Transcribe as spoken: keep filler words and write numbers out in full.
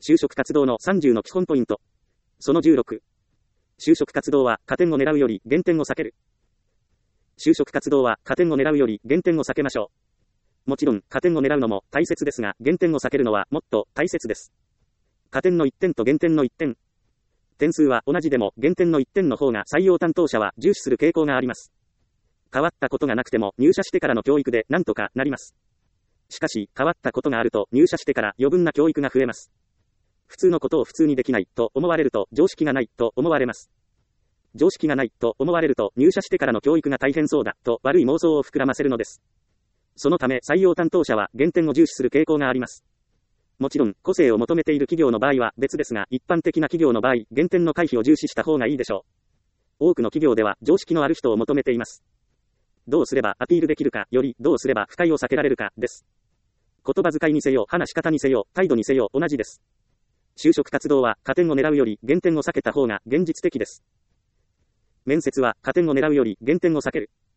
就職活動のさんじゅうの基本ポイント。そのじゅうろく。就職活動は加点を狙うより減点を避ける。就職活動は加点を狙うより減点を避けましょう。もちろん加点を狙うのも大切ですが、減点を避けるのはもっと大切です。加点のいってんと減点のいってん。点数は同じでも減点のいってんの方が採用担当者は重視する傾向があります。変わったことがなくても入社してからの教育でなんとかなります。しかし変わったことがあると入社してから余分な教育が増えます。普通のことを普通にできないと思われると常識がないと思われます。常識がないと思われると入社してからの教育が大変そうだと悪い妄想を膨らませるのです。そのため採用担当者は減点を重視する傾向があります。もちろん個性を求めている企業の場合は別ですが、一般的な企業の場合、減点の回避を重視した方がいいでしょう。多くの企業では常識のある人を求めています。どうすればアピールできるかよりどうすれば不快を避けられるかです。言葉遣いにせよ、話し方にせよ、態度にせよ同じです。就職活動は加点を狙うより減点を避けた方が現実的です。面接は加点を狙うより減点を避ける。